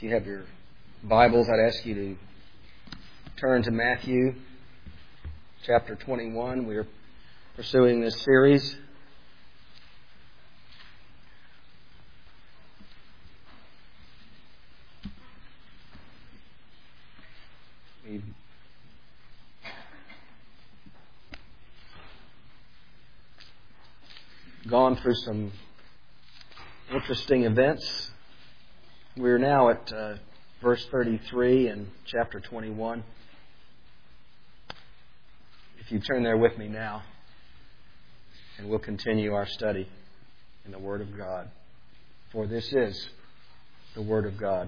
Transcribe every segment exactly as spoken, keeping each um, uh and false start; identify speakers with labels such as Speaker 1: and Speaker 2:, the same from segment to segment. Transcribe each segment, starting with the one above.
Speaker 1: If you have your Bibles, I'd ask you to turn to Matthew chapter twenty-one. We're pursuing this series. We've gone through some interesting events. We're now at uh, verse thirty-three in chapter twenty-one. If you turn there with me now, and we'll continue our study in the Word of God. For this is the Word of God.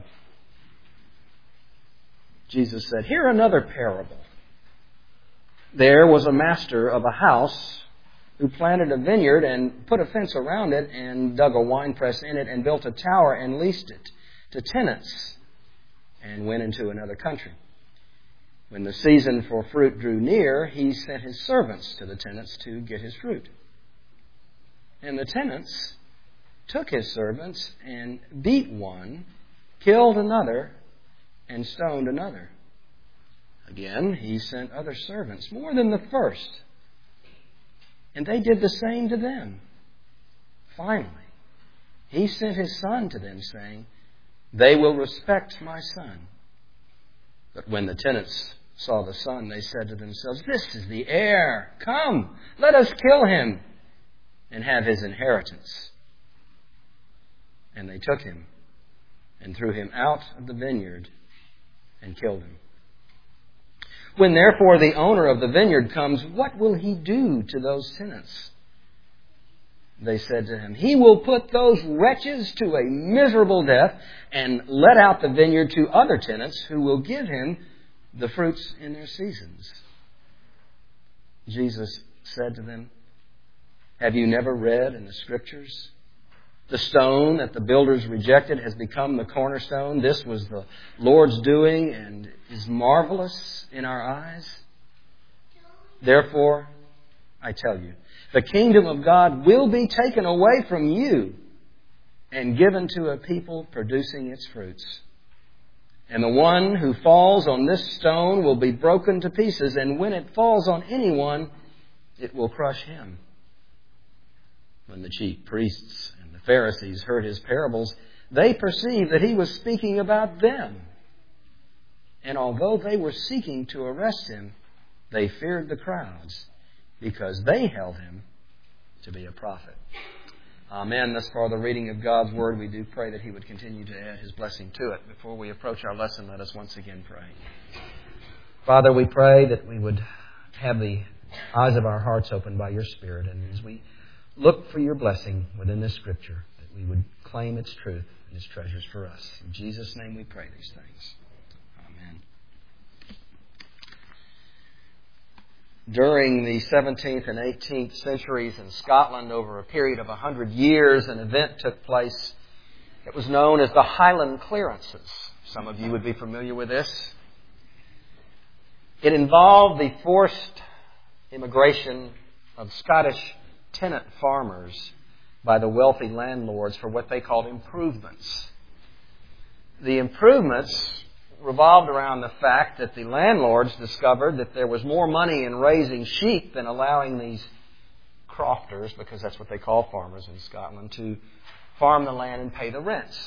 Speaker 1: Jesus said, "Hear another parable. There was a master of a house who planted a vineyard and put a fence around it and dug a winepress in it and built a tower and leased it to tenants and went into another country. When the season for fruit drew near, he sent his servants to the tenants to get his fruit. And the tenants took his servants and beat one, killed another, and stoned another. Again, he sent other servants, more than the first, and they did the same to them. Finally, he sent his son to them, saying, 'They will respect my son.' But when the tenants saw the son, they said to themselves, 'This is the heir. Come, let us kill him and have his inheritance.' And they took him and threw him out of the vineyard and killed him. When therefore the owner of the vineyard comes, what will he do to those tenants?' They said to him, 'He will put those wretches to a miserable death and let out the vineyard to other tenants who will give him the fruits in their seasons.' Jesus said to them, 'Have you never read in the Scriptures, the stone that the builders rejected has become the cornerstone? This was the Lord's doing and is marvelous in our eyes. Therefore, I tell you, the kingdom of God will be taken away from you and given to a people producing its fruits. And the one who falls on this stone will be broken to pieces, and when it falls on anyone, it will crush him.' When the chief priests and the Pharisees heard his parables, they perceived that he was speaking about them. And although they were seeking to arrest him, they feared the crowds, because they held him to be a prophet." Amen. Thus far the reading of God's Word. We do pray that He would continue to add His blessing to it. Before we approach our lesson, let us once again pray. Father, we pray that we would have the eyes of our hearts opened by Your Spirit, and as we look for Your blessing within this Scripture, that we would claim its truth and its treasures for us. In Jesus' name we pray these things. Amen. During the seventeenth and eighteenth centuries in Scotland, over a period of a hundred years, an event took place that was known as the Highland Clearances. Some of you would be familiar with this. It involved the forced immigration of Scottish tenant farmers by the wealthy landlords for what they called improvements. The improvements revolved around the fact that the landlords discovered that there was more money in raising sheep than allowing these crofters, because that's what they call farmers in Scotland, to farm the land and pay the rents.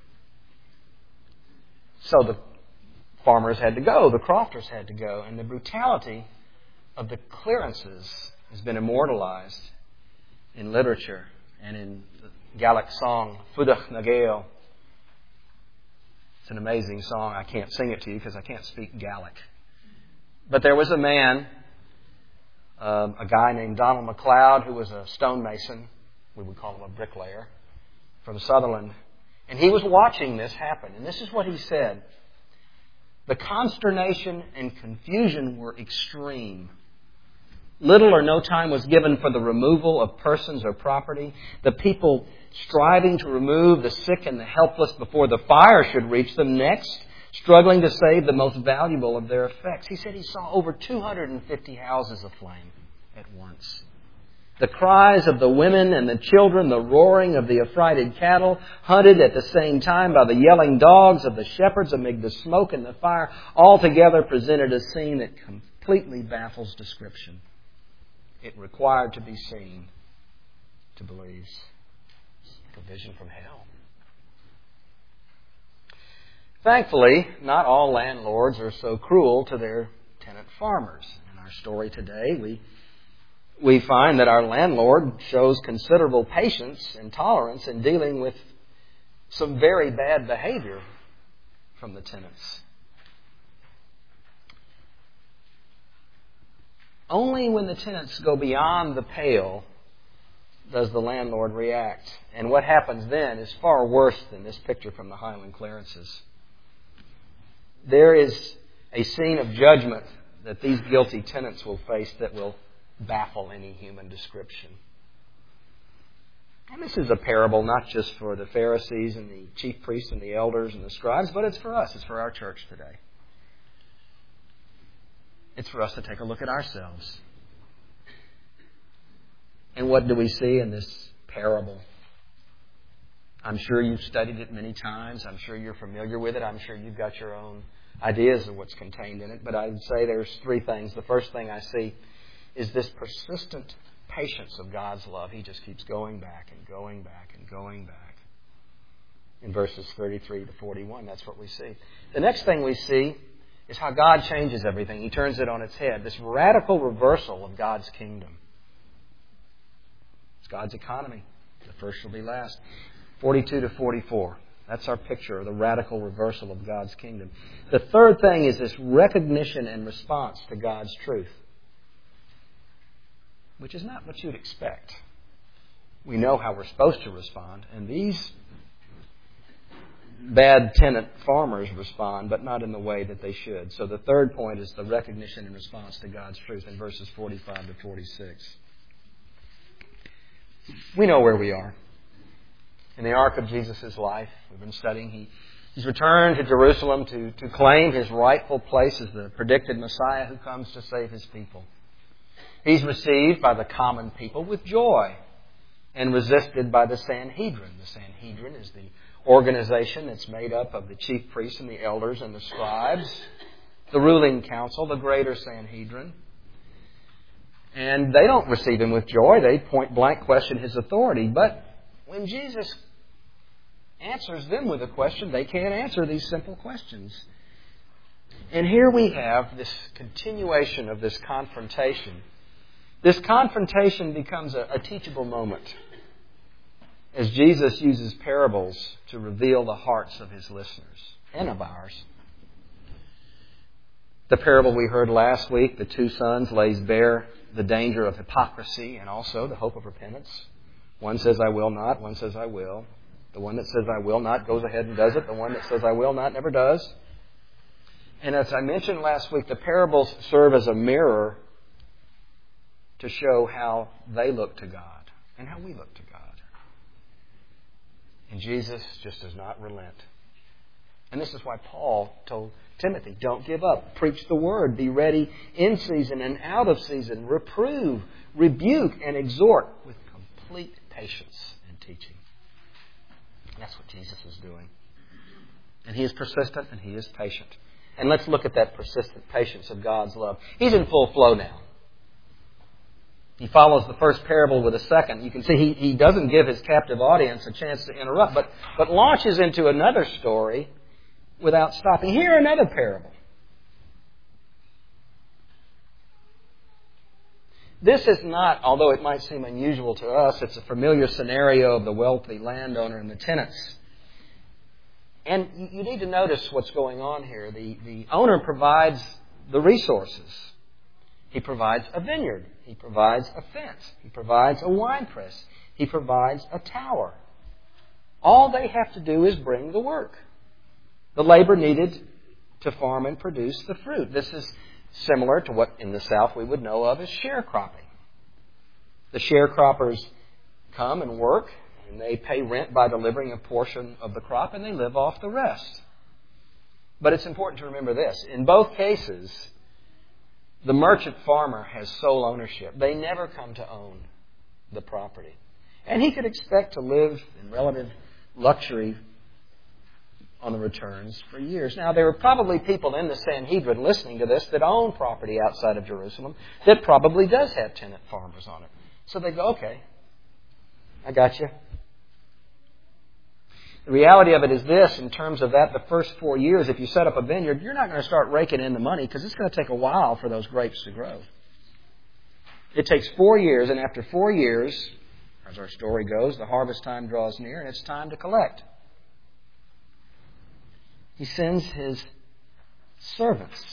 Speaker 1: So the farmers had to go, the crofters had to go, and the brutality of the clearances has been immortalized in literature and in the Gaelic song, Fudach na Gael. It's an amazing song. I can't sing it to you because I can't speak Gaelic. But there was a man, uh, a guy named Donald MacLeod, who was a stonemason, we would call him a bricklayer, from Sutherland. And he was watching this happen. And this is what he said. "The consternation and confusion were extreme. Little or no time was given for the removal of persons or property. The people striving to remove the sick and the helpless before the fire should reach them. Next, struggling to save the most valuable of their effects." He said he saw over two hundred fifty houses aflame at once. The cries of the women and the children, the roaring of the affrighted cattle, hunted at the same time by the yelling dogs of the shepherds amid the smoke and the fire, altogether presented a scene that completely baffles description. It required to be seen to believe. Like a vision from hell. Thankfully, not all landlords are so cruel to their tenant farmers. In our story today, we we find that our landlord shows considerable patience and tolerance in dealing with some very bad behavior from the tenants. Only when the tenants go beyond the pale does the landlord react. And what happens then is far worse than this picture from the Highland Clarences. There is a scene of judgment that these guilty tenants will face that will baffle any human description. And this is a parable not just for the Pharisees and the chief priests and the elders and the scribes, but it's for us. It's for our church today. It's for us to take a look at ourselves. And what do we see in this parable? I'm sure you've studied it many times. I'm sure you're familiar with it. I'm sure you've got your own ideas of what's contained in it. But I would say there's three things. The first thing I see is this persistent patience of God's love. He just keeps going back and going back and going back. In verses thirty-three to forty-one, that's what we see. The next thing we see is how God changes everything. He turns it on its head. This radical reversal of God's kingdom. It's God's economy. The first shall be last. forty-two to forty-four. That's our picture of the radical reversal of God's kingdom. The third thing is this recognition and response to God's truth, which is not what you'd expect. We know how we're supposed to respond, and these bad tenant farmers respond, but not in the way that they should. So the third point is the recognition and response to God's truth in verses forty-five to forty-six. We know where we are. In the arc of Jesus' life, we've been studying, he, he's returned to Jerusalem to, to claim his rightful place as the predicted Messiah who comes to save his people. He's received by the common people with joy and resisted by the Sanhedrin. The Sanhedrin is the organization that's made up of the chief priests and the elders and the scribes, the ruling council, the greater Sanhedrin. And they don't receive him with joy. They point blank question his authority. But when Jesus answers them with a question, they can't answer these simple questions. And here we have this continuation of this confrontation. This confrontation becomes a, a teachable moment as Jesus uses parables to reveal the hearts of his listeners and of ours. The parable we heard last week, the two sons, lays bare the danger of hypocrisy and also the hope of repentance. One says, I will not. One says, I will. The one that says, I will not, goes ahead and does it. The one that says, I will not, never does. And as I mentioned last week, the parables serve as a mirror to show how they look to God and how we look to God. And Jesus just does not relent. And this is why Paul told Timothy, don't give up. Preach the word. Be ready in season and out of season. Reprove, rebuke, and exhort with complete patience and teaching. And that's what Jesus is doing. And he is persistent and he is patient. And let's look at that persistent patience of God's love. He's in full flow now. He follows the first parable with a second. You can see he, he doesn't give his captive audience a chance to interrupt, but, but launches into another story without stopping. Here, another parable. This is not, although it might seem unusual to us, it's a familiar scenario of the wealthy landowner and the tenants. And you need to notice what's going on here. The, the owner provides the resources. He provides a vineyard. He provides a fence. He provides a wine press. He provides a tower. All they have to do is bring the work. The labor needed to farm and produce the fruit. This is similar to what in the South we would know of as sharecropping. The sharecroppers come and work, and they pay rent by delivering a portion of the crop, and they live off the rest. But it's important to remember this. In both cases, the merchant farmer has sole ownership. They never come to own the property. And he could expect to live in relative luxury on the returns for years. Now, there were probably people in the Sanhedrin listening to this that own property outside of Jerusalem that probably does have tenant farmers on it. So they go, okay, I got you. The reality of it is this, in terms of that, the first four years, if you set up a vineyard, you're not going to start raking in the money because it's going to take a while for those grapes to grow. It takes four years, and after four years, as our story goes, the harvest time draws near, and it's time to collect. He sends his servants,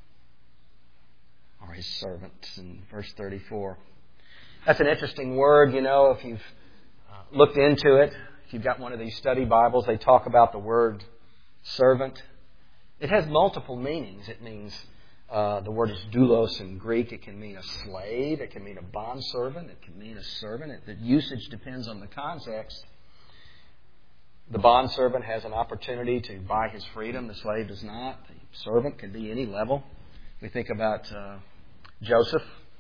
Speaker 1: or his servants in verse thirty-four. That's an interesting word, you know, if you've uh, looked into it. If you've got one of these study Bibles, they talk about the word servant. It has multiple meanings. It means, uh, the word is doulos in Greek. It can mean a slave. It can mean a bondservant. It can mean a servant. It, the usage depends on the context. The bondservant has an opportunity to buy his freedom. The slave does not. The servant can be any level. We think about uh, Joseph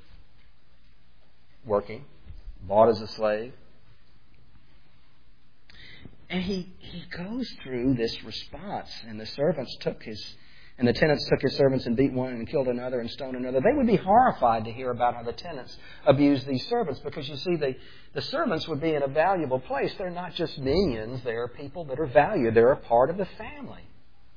Speaker 1: working, bought as a slave. And he, he goes through this response. And the servants took his, and the tenants took his servants and beat one and killed another and stoned another. They would be horrified to hear about how the tenants abused these servants because, you see, they, the servants would be in a valuable place. They're not just minions. They're people that are valued. They're a part of the family.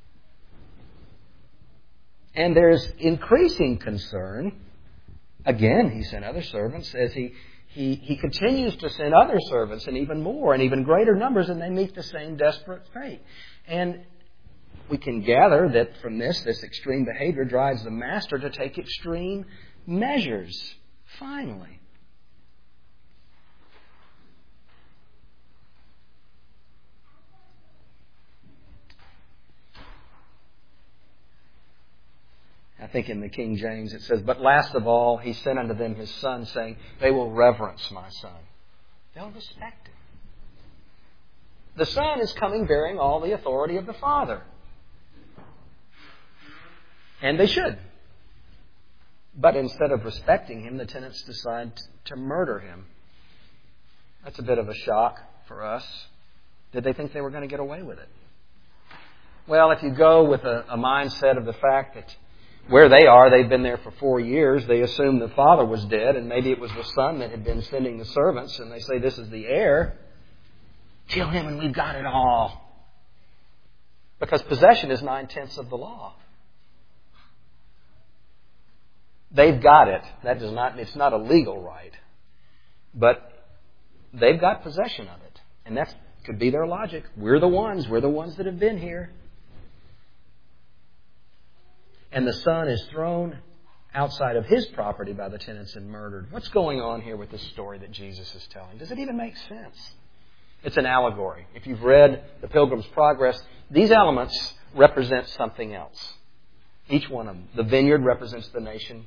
Speaker 1: And there's increasing concern. Again, he sent other servants as he, he, he continues to send other servants and even more and even greater numbers, and they meet the same desperate fate. And we can gather that from this, this extreme behavior drives the master to take extreme measures, finally. I think in the King James it says, but last of all, he sent unto them his son, saying, they will reverence my son. They'll respect him. The son is coming bearing all the authority of the Father. And they should. But instead of respecting him, the tenants decide to murder him. That's a bit of a shock for us. Did they think they were going to get away with it? Well, if you go with a, a mindset of the fact that where they are, they've been there for four years. They assume the father was dead, and maybe it was the son that had been sending the servants, and they say, this is the heir. Kill him and we've got it all. Because possession is nine-tenths of the law. They've got it. That does not, it's not a legal right. But they've got possession of it. And that could be their logic. We're the ones. We're the ones that have been here. And the son is thrown outside of his property by the tenants and murdered. What's going on here with this story that Jesus is telling? Does it even make sense? It's an allegory. If you've read The Pilgrim's Progress, these elements represent something else. Each one of them. The vineyard represents the nation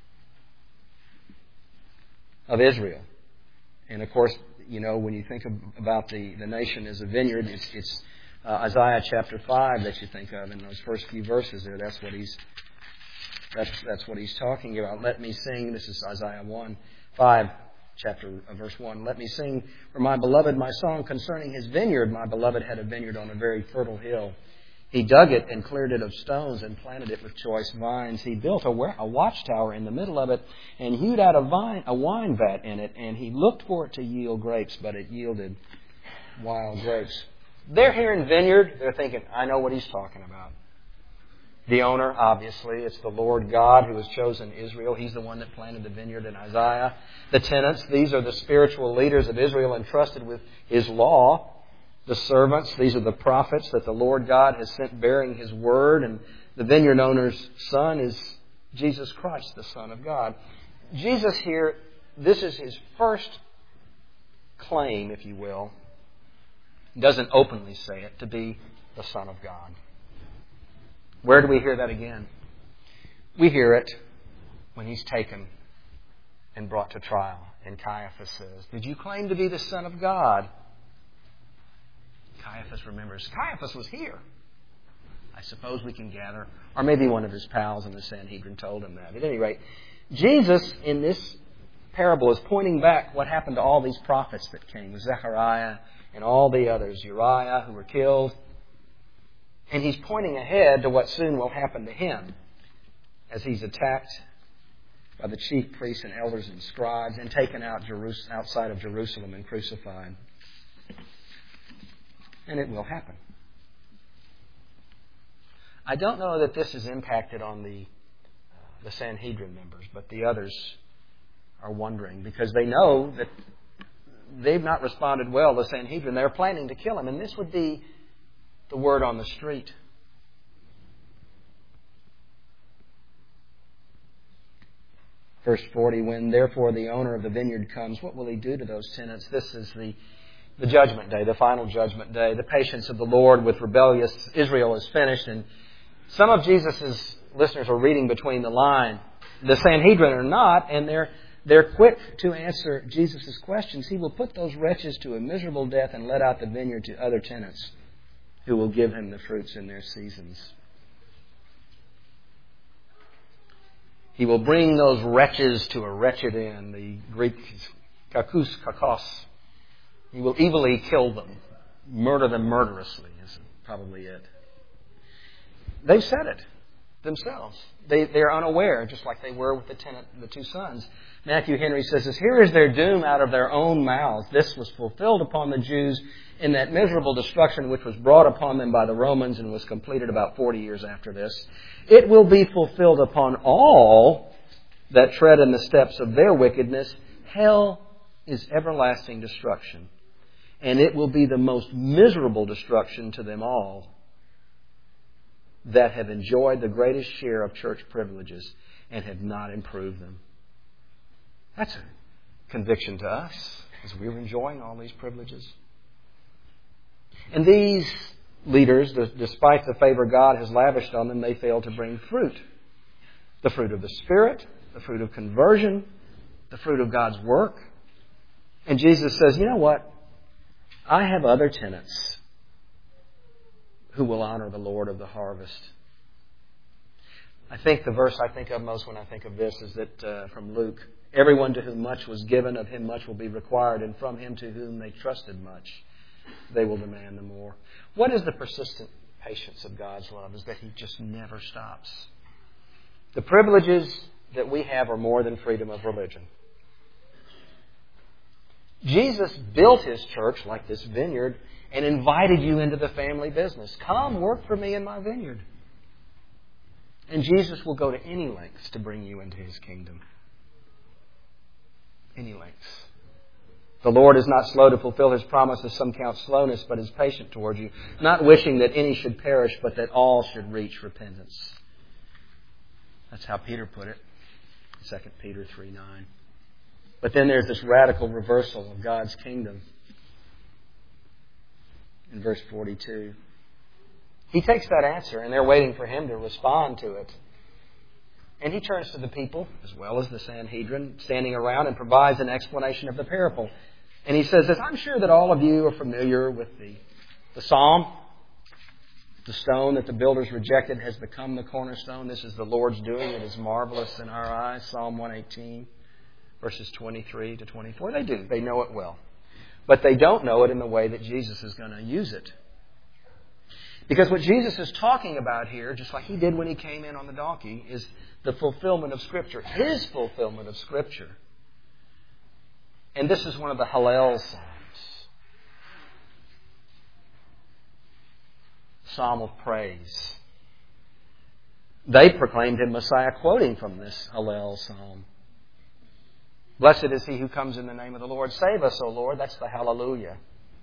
Speaker 1: of Israel. And of course, you know, when you think about the, the nation as a vineyard, it's, it's uh, Isaiah chapter five that you think of in those first few verses there. That's what he's that's that's what he's talking about. Let me sing. This is Isaiah one, five, chapter uh, verse one. Let me sing for my beloved my song concerning his vineyard. My beloved had a vineyard on a very fertile hill. He dug it and cleared it of stones and planted it with choice vines. He built a, a watchtower in the middle of it and hewed out a, vine, a wine vat in it. And he looked for it to yield grapes, but it yielded wild grapes. They're hearing vineyard. They're thinking, I know what he's talking about. The owner, obviously, it's the Lord God who has chosen Israel. He's the one that planted the vineyard in Isaiah. The tenants, these are the spiritual leaders of Israel entrusted with his law. The servants, these are the prophets that the Lord God has sent bearing his word. And the vineyard owner's son is Jesus Christ, the Son of God. Jesus here, this is his first claim, if you will. Doesn't openly say it, to be the Son of God. Where do we hear that again? We hear it when he's taken and brought to trial. And Caiaphas says, did you claim to be the Son of God? Caiaphas remembers, Caiaphas was here. I suppose we can gather. Or maybe one of his pals in the Sanhedrin told him that. At any rate, Jesus, in this parable is pointing back what happened to all these prophets that came, Zechariah and all the others, Uriah, who were killed. And he's pointing ahead to what soon will happen to him as he's attacked by the chief priests and elders and scribes and taken out Jerus- outside of Jerusalem and crucified. And it will happen. I don't know that this has impacted on the, uh, the Sanhedrin members, but the others are wondering because they know that they've not responded well to the Sanhedrin. They're planning to kill him, and this would be the word on the street. Verse forty, when therefore the owner of the vineyard comes, what will he do to those tenants? This is the, the judgment day, the final judgment day. The patience of the Lord with rebellious Israel is finished. And some of Jesus' listeners are reading between the lines. The Sanhedrin are not, and they're, they're quick to answer Jesus' questions. He will put those wretches to a miserable death and let out the vineyard to other tenants who will give him the fruits in their seasons. He will bring those wretches to a wretched end. The Greek is kakus, kakos. He will evilly kill them, murder them murderously is probably it. They've said it themselves. They, they're unaware, just like they were with the tenant, the two sons. Matthew Henry says this, here is their doom out of their own mouths. This was fulfilled upon the Jews in that miserable destruction which was brought upon them by the Romans and was completed about forty years after this. It will be fulfilled upon all that tread in the steps of their wickedness. Hell is everlasting destruction. And it will be the most miserable destruction to them all that have enjoyed the greatest share of church privileges and have not improved them. That's a conviction to us as we're enjoying all these privileges. And these leaders, despite the favor God has lavished on them, they fail to bring fruit. The fruit of the Spirit, the fruit of conversion, the fruit of God's work. And Jesus says, you know what? I have other tenants who will honor the Lord of the harvest. I think the verse I think of most when I think of this is that uh, from Luke, everyone to whom much was given, of him much will be required, and from him to whom they trusted much, they will demand the more. What is the persistent patience of God's love? Is that He just never stops. The privileges that we have are more than freedom of religion. Jesus built His church like this vineyard and invited you into the family business. Come work for me in my vineyard. And Jesus will go to any lengths to bring you into His kingdom. Any lengths. The Lord is not slow to fulfill His promise, as some count slowness, but is patient towards you, not wishing that any should perish, but that all should reach repentance. That's how Peter put it, Second Peter three nine. But then there's this radical reversal of God's kingdom in verse forty-two. He takes that answer, and they're waiting for Him to respond to it. And He turns to the people, as well as the Sanhedrin, standing around, and provides an explanation of the parable. And He says this, I'm sure that all of you are familiar with the, the psalm. The stone that the builders rejected has become the cornerstone. This is the Lord's doing. It is marvelous in our eyes. Psalm one eighteen, verses twenty-three to twenty-four. They do. They know it well. But they don't know it in the way that Jesus is going to use it. Because what Jesus is talking about here, just like He did when He came in on the donkey, is the fulfillment of Scripture. His fulfillment of Scripture. And this is one of the Hallel Psalms. Psalm of praise. They proclaimed Him Messiah, quoting from this Hallel Psalm. Blessed is he who comes in the name of the Lord. Save us, O Lord. That's the hallelujah.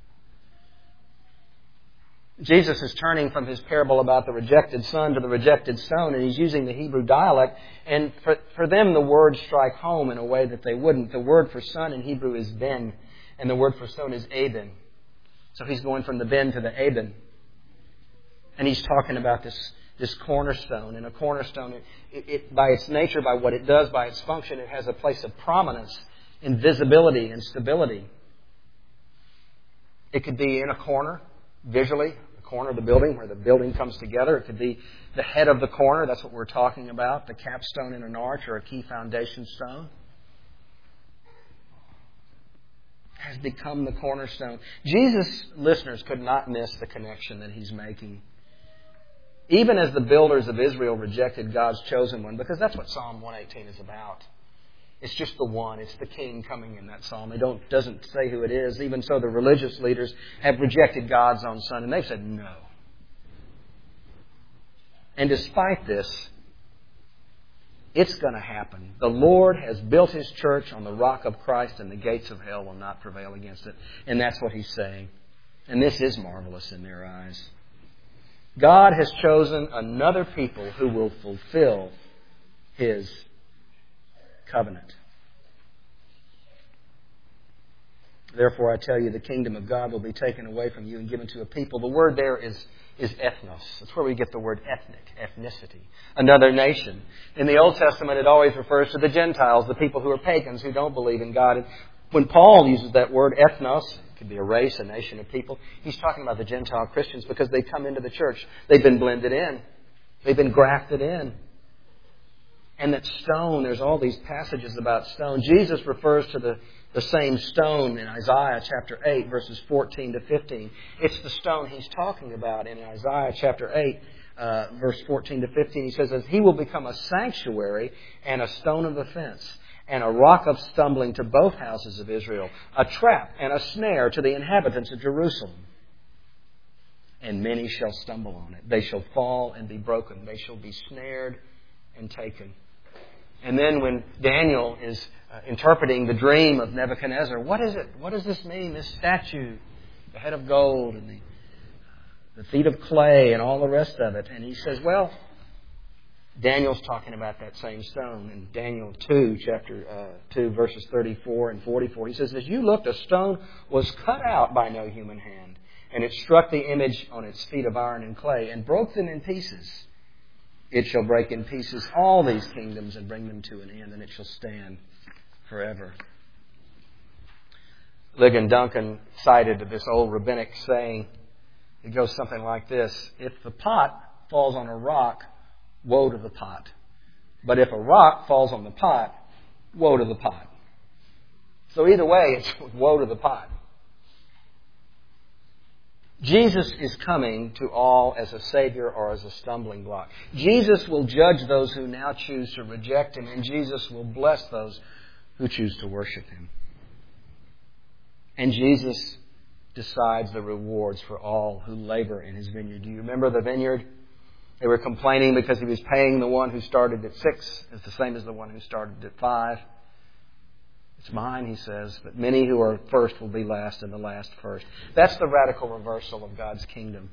Speaker 1: Jesus is turning from His parable about the rejected son to the rejected stone, and He's using the Hebrew dialect. And for, for them, the words strike home in a way that they wouldn't. The word for son in Hebrew is ben, and the word for stone is eben. So He's going from the ben to the eben. And He's talking about this, this cornerstone. And a cornerstone, it, it, by its nature, by what it does, by its function, it has a place of prominence and visibility and stability. It could be in a corner, visually, the corner of the building where the building comes together. It could be the head of the corner. That's what we're talking about. The capstone in an arch or a key foundation stone. has become the cornerstone. Jesus' listeners could not miss the connection that He's making. Even as the builders of Israel rejected God's chosen one, because that's what Psalm one eighteen is about. It's just the one. It's the King coming in that psalm. It don't, doesn't say who it is. Even so, the religious leaders have rejected God's own Son, and they've said no. And despite this, it's going to happen. The Lord has built His church on the rock of Christ, and the gates of hell will not prevail against it. And that's what He's saying. And this is marvelous in their eyes. God has chosen another people who will fulfill His covenant. Therefore, I tell you, the kingdom of God will be taken away from you and given to a people. The word there is, is ethnos. That's where we get the word ethnic, ethnicity. Another nation. In the Old Testament, it always refers to the Gentiles, the people who are pagans, who don't believe in God. And when Paul uses that word ethnos, it could be a race, a nation of people, he's talking about the Gentile Christians because they come into the church. They've been blended in. They've been grafted in. And that stone, there's all these passages about stone. Jesus refers to the, the same stone in Isaiah chapter eight, verses fourteen to fifteen. It's the stone He's talking about in Isaiah chapter eight, uh, verse fourteen to fifteen. He says, "As He will become a sanctuary and a stone of offense, and a rock of stumbling to both houses of Israel, a trap and a snare to the inhabitants of Jerusalem. And many shall stumble on it. They shall fall and be broken. They shall be snared and taken." And then when Daniel is uh, interpreting the dream of Nebuchadnezzar, what is it? What does this mean? This statue, the head of gold and the, the feet of clay and all the rest of it. And he says, well, Daniel's talking about that same stone in Daniel two, chapter uh, two, verses thirty-four and forty-four. He says, "As you looked, a stone was cut out by no human hand, and it struck the image on its feet of iron and clay and broke them in pieces. It shall break in pieces all these kingdoms and bring them to an end, and it shall stand forever." Ligon Duncan cited this old rabbinic saying. It goes something like this: "If the pot falls on a rock, woe to the pot. But if a rock falls on the pot, woe to the pot." So either way, it's woe to the pot. Jesus is coming to all as a Savior or as a stumbling block. Jesus will judge those who now choose to reject Him, and Jesus will bless those who choose to worship Him. And Jesus decides the rewards for all who labor in His vineyard. Do you remember the vineyard? They were complaining because He was paying the one who started at six. It's the same as the one who started at five. "It's mine," He says, "but many who are first will be last and the last first." That's the radical reversal of God's kingdom.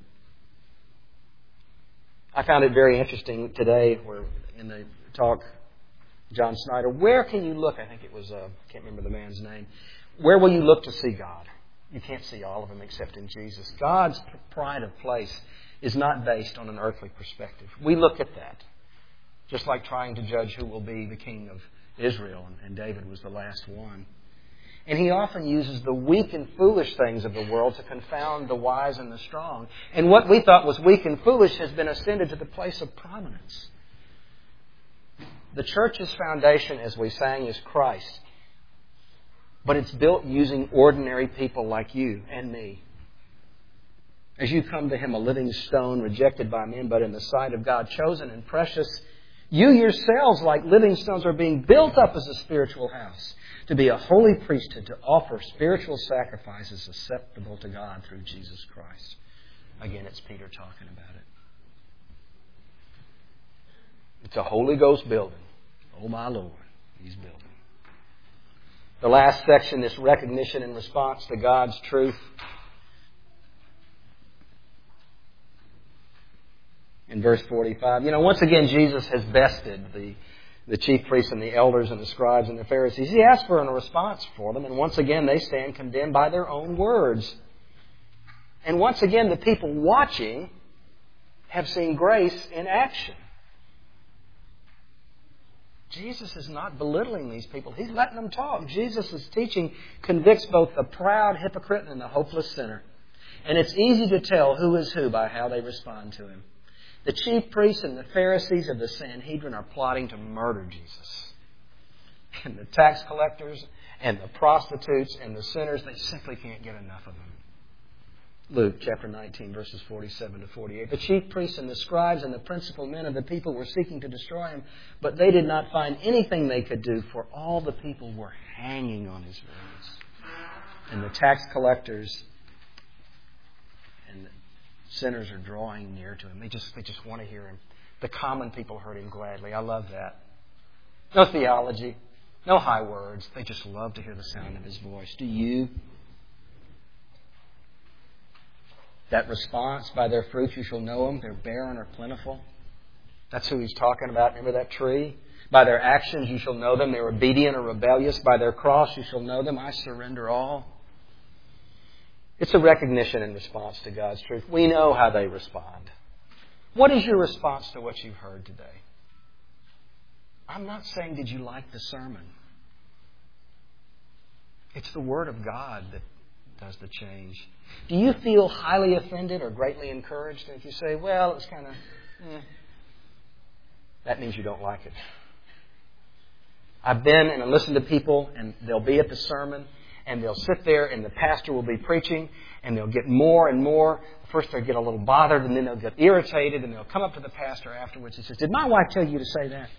Speaker 1: I found it very interesting today where in the talk, John Snyder, where can you look? I think it was, uh, I can't remember the man's name. Where will you look to see God? You can't see all of Him except in Jesus. God's pride of place is not based on an earthly perspective. We look at that. Just like trying to judge who will be the king of Israel, and David was the last one. And He often uses the weak and foolish things of the world to confound the wise and the strong. And what we thought was weak and foolish has been ascended to the place of prominence. The church's foundation, as we sang, is Christ. But it's built using ordinary people like you and me. As you come to Him, a living stone, rejected by men, but in the sight of God, chosen and precious, you yourselves, like living stones, are being built up as a spiritual house, to be a holy priesthood, to offer spiritual sacrifices acceptable to God through Jesus Christ. Again, it's Peter talking about it. It's a Holy Ghost building. Oh, my Lord, He's building. The last section, this recognition and response to God's truth. In verse forty-five, you know, once again, Jesus has bested the, the chief priests and the elders and the scribes and the Pharisees. He asks for a response for them, and once again, they stand condemned by their own words. And once again, the people watching have seen grace in action. Jesus is not belittling these people. He's letting them talk. Jesus' teaching convicts both the proud hypocrite and the hopeless sinner. And it's easy to tell who is who by how they respond to Him. The chief priests and the Pharisees of the Sanhedrin are plotting to murder Jesus. And the tax collectors and the prostitutes and the sinners, they simply can't get enough of them. Luke chapter nineteen, verses forty-seven to forty-eight. The chief priests and the scribes and the principal men of the people were seeking to destroy him, but they did not find anything they could do, for all the people were hanging on his words. And the tax collectors and the sinners are drawing near to him. They just, they just want to hear him. The common people heard him gladly. I love that. No theology, no high words. They just love to hear the sound of his voice. Do you? That response, by their fruits you shall know them. They're barren or plentiful. That's who he's talking about. Remember that tree? By their actions you shall know them. They're obedient or rebellious. By their cross you shall know them. I surrender all. It's a recognition in response to God's truth. We know how they respond. What is your response to what you've heard today? I'm not saying, did you like the sermon? It's the Word of God that does the change. Do you feel highly offended or greatly encouraged? And if you say, well, it's kind of, eh, that means you don't like it. I've been and listened to people, and they'll be at the sermon, and they'll sit there, and the pastor will be preaching, and they'll get more and more. First they'll get a little bothered, and then they'll get irritated, and they'll come up to the pastor afterwards and says, did my wife tell you to say that?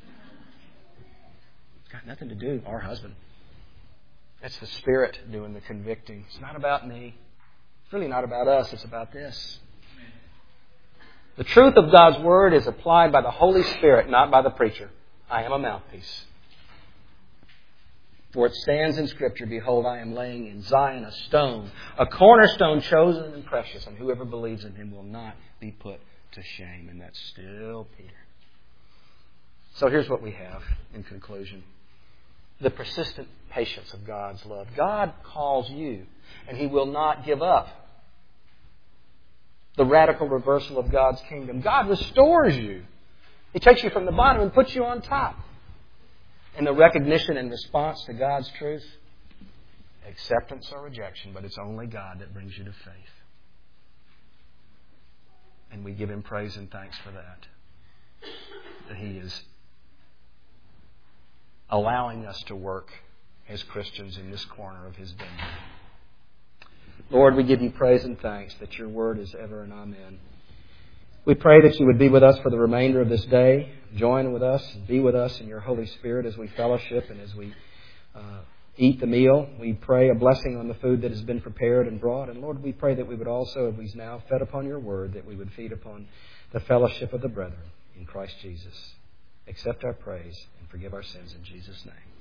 Speaker 1: It's got nothing to do with our husband. That's the Spirit doing the convicting. It's not about me. It's really not about us. It's about this. The truth of God's Word is applied by the Holy Spirit, not by the preacher. I am a mouthpiece. For it stands in Scripture, behold, I am laying in Zion a stone, a cornerstone chosen and precious, and whoever believes in him will not be put to shame. And that's still Peter. So here's what we have in conclusion. The persistent patience of God's love. God calls you, and He will not give up. The radical reversal of God's kingdom. God restores you. He takes you from the bottom and puts you on top. And the recognition and response to God's truth, acceptance or rejection, but it's only God that brings you to faith. And we give Him praise and thanks for that. That He is allowing us to work as Christians in this corner of His vineyard. Lord, we give You praise and thanks that Your word is ever and amen. We pray that You would be with us for the remainder of this day. Join with us and be with us in Your Holy Spirit as we fellowship and as we uh, eat the meal. We pray a blessing on the food that has been prepared and brought. And Lord, we pray that we would also, as we now fed upon Your word, that we would feed upon the fellowship of the brethren in Christ Jesus. Accept our praise and forgive our sins in Jesus' name.